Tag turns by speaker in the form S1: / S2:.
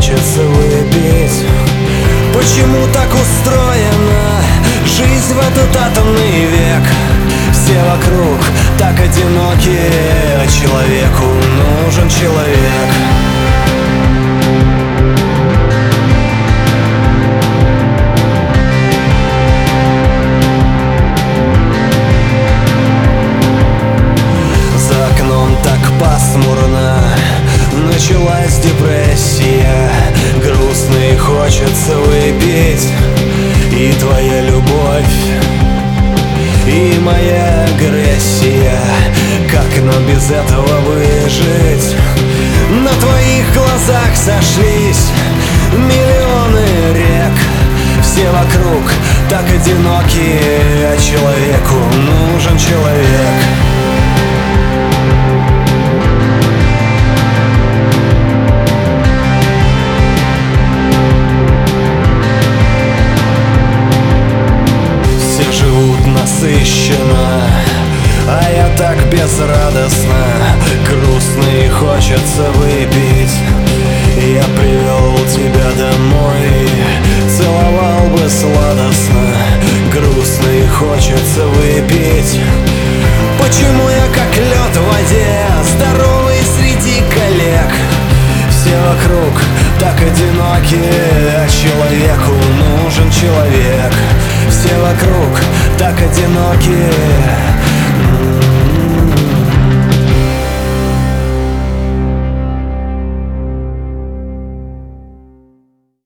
S1: хочется выпить. Почему так устроена жизнь в этот атомный век? Все вокруг так одиноки, а человеку нужен человек. За окном так пасмурно, началась депрессия. Грустно и хочется выпить. И твоя любовь, и моя агрессия. Как нам без этого выжить? На твоих глазах сошлись миллионы рек. Все вокруг так одиноки, а человеку нужен человек. Насыщенно, а я так безрадостно. Грустно и хочется выпить. Я привел тебя домой, целовал бы сладостно. Грустно и хочется выпить. Почему я как лед в воде, здоровый среди коллег? Все вокруг так одиноки, а человеку нужен человек. Все вокруг так одиноки,